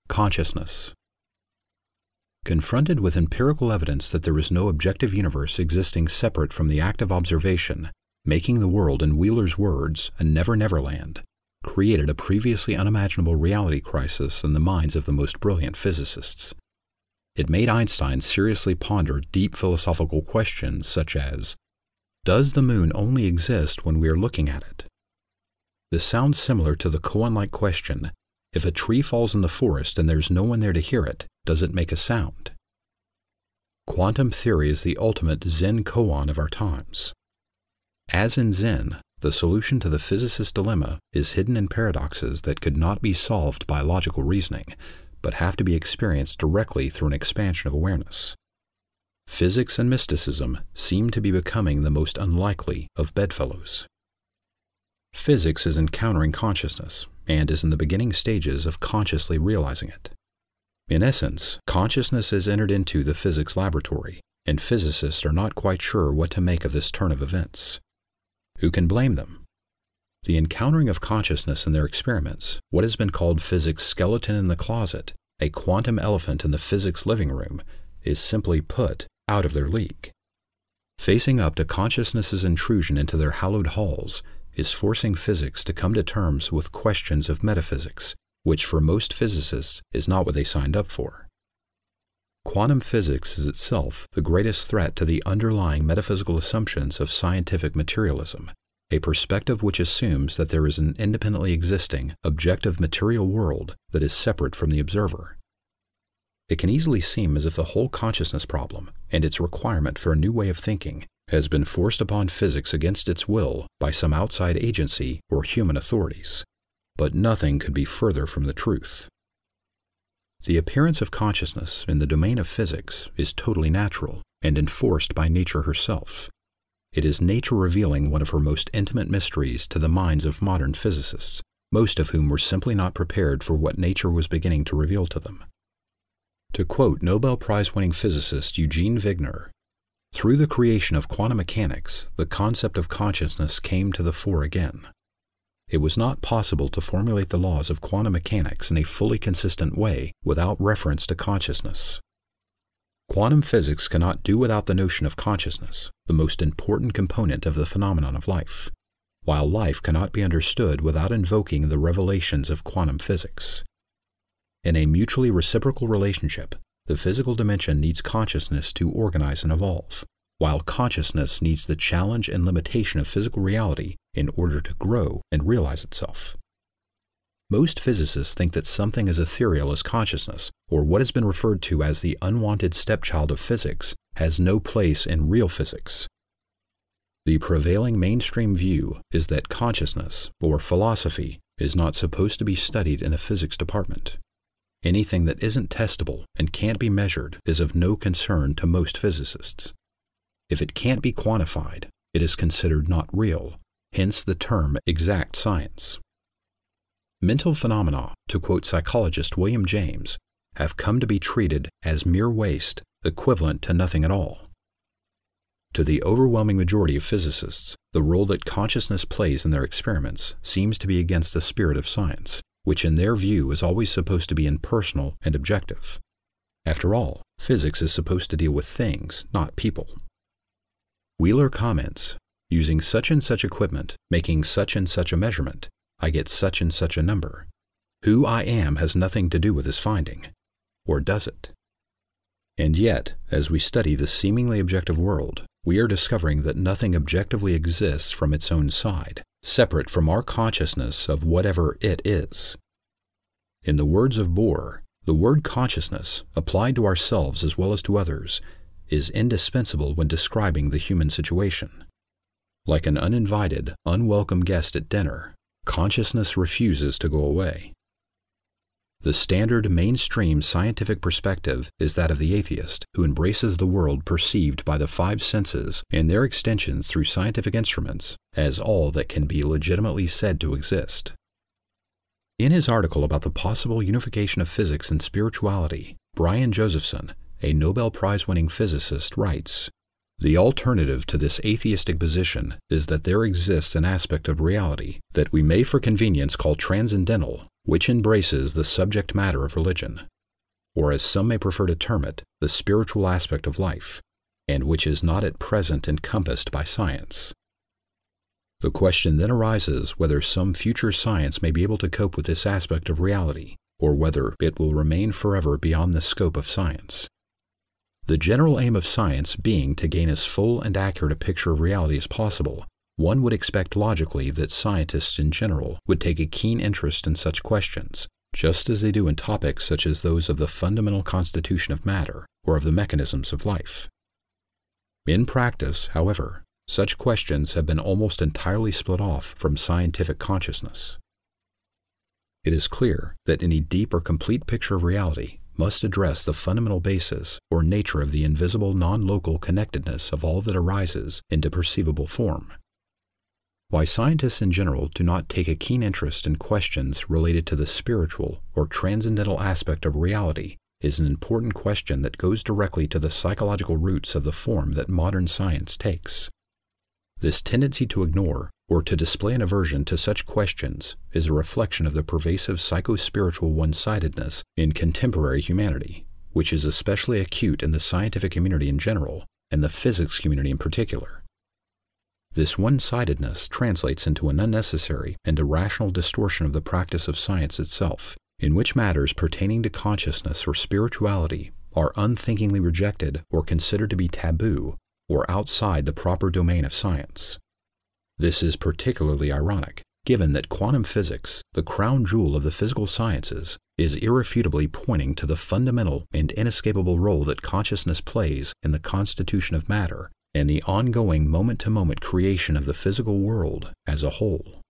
Consciousness. Confronted with empirical evidence that there is no objective universe existing separate from the act of observation, making the world, in Wheeler's words, a never-never land, created a previously unimaginable reality crisis in the minds of the most brilliant physicists. It made Einstein seriously ponder deep philosophical questions such as, does the moon only exist when we are looking at it? This sounds similar to the koan-like question, if a tree falls in the forest and there's no one there to hear it, does it make a sound? Quantum theory is the ultimate Zen koan of our times. As in Zen, the solution to the physicist's dilemma is hidden in paradoxes that could not be solved by logical reasoning, but have to be experienced directly through an expansion of awareness. Physics and mysticism seem to be becoming the most unlikely of bedfellows. Physics is encountering consciousness, and is in the beginning stages of consciously realizing it. In essence, consciousness has entered into the physics laboratory, and physicists are not quite sure what to make of this turn of events. Who can blame them? The encountering of consciousness in their experiments, what has been called physics' skeleton in the closet, a quantum elephant in the physics living room, is simply put out of their league. Facing up to consciousness's intrusion into their hallowed halls is forcing physics to come to terms with questions of metaphysics, which for most physicists is not what they signed up for. Quantum physics is itself the greatest threat to the underlying metaphysical assumptions of scientific materialism, a perspective which assumes that there is an independently existing, objective material world that is separate from the observer. It can easily seem as if the whole consciousness problem and its requirement for a new way of thinking has been forced upon physics against its will by some outside agency or human authorities. But nothing could be further from the truth. The appearance of consciousness in the domain of physics is totally natural and enforced by nature herself. It is nature revealing one of her most intimate mysteries to the minds of modern physicists, most of whom were simply not prepared for what nature was beginning to reveal to them. To quote Nobel Prize-winning physicist Eugene Wigner, through the creation of quantum mechanics, the concept of consciousness came to the fore again. It was not possible to formulate the laws of quantum mechanics in a fully consistent way without reference to consciousness. Quantum physics cannot do without the notion of consciousness, the most important component of the phenomenon of life, while life cannot be understood without invoking the revelations of quantum physics. In a mutually reciprocal relationship, the physical dimension needs consciousness to organize and evolve, while consciousness needs the challenge and limitation of physical reality in order to grow and realize itself. Most physicists think that something as ethereal as consciousness, or what has been referred to as the unwanted stepchild of physics, has no place in real physics. The prevailing mainstream view is that consciousness, or philosophy, is not supposed to be studied in a physics department. Anything that isn't testable and can't be measured is of no concern to most physicists. If it can't be quantified, it is considered not real, hence the term exact science. Mental phenomena, to quote psychologist William James, have come to be treated as mere waste, equivalent to nothing at all. To the overwhelming majority of physicists, the role that consciousness plays in their experiments seems to be against the spirit of science, which in their view is always supposed to be impersonal and objective. After all, physics is supposed to deal with things, not people. Wheeler comments, using such and such equipment, making such and such a measurement, I get such and such a number. Who I am has nothing to do with this finding. Or does it? And yet, as we study the seemingly objective world, we are discovering that nothing objectively exists from its own side, separate from our consciousness of whatever it is. In the words of Bohr, the word consciousness, applied to ourselves as well as to others, is indispensable when describing the human situation. Like an uninvited, unwelcome guest at dinner, consciousness refuses to go away. The standard mainstream scientific perspective is that of the atheist, who embraces the world perceived by the five senses and their extensions through scientific instruments as all that can be legitimately said to exist. In his article about the possible unification of physics and spirituality, Brian Josephson, a Nobel Prize-winning physicist, writes, "The alternative to this atheistic position is that there exists an aspect of reality that we may for convenience call transcendental, which embraces the subject matter of religion, or as some may prefer to term it, the spiritual aspect of life, and which is not at present encompassed by science. The question then arises whether some future science may be able to cope with this aspect of reality, or whether it will remain forever beyond the scope of science. The general aim of science being to gain as full and accurate a picture of reality as possible, one would expect logically that scientists in general would take a keen interest in such questions, just as they do in topics such as those of the fundamental constitution of matter or of the mechanisms of life. In practice, however, such questions have been almost entirely split off from scientific consciousness. It is clear that any deep or complete picture of reality must address the fundamental basis or nature of the invisible non-local connectedness of all that arises into perceivable form. Why scientists in general do not take a keen interest in questions related to the spiritual or transcendental aspect of reality is an important question that goes directly to the psychological roots of the form that modern science takes. This tendency to ignore or to display an aversion to such questions is a reflection of the pervasive psycho-spiritual one-sidedness in contemporary humanity, which is especially acute in the scientific community in general and the physics community in particular. This one-sidedness translates into an unnecessary and irrational distortion of the practice of science itself, in which matters pertaining to consciousness or spirituality are unthinkingly rejected or considered to be taboo or outside the proper domain of science. This is particularly ironic, given that quantum physics, the crown jewel of the physical sciences, is irrefutably pointing to the fundamental and inescapable role that consciousness plays in the constitution of matter and the ongoing moment-to-moment creation of the physical world as a whole.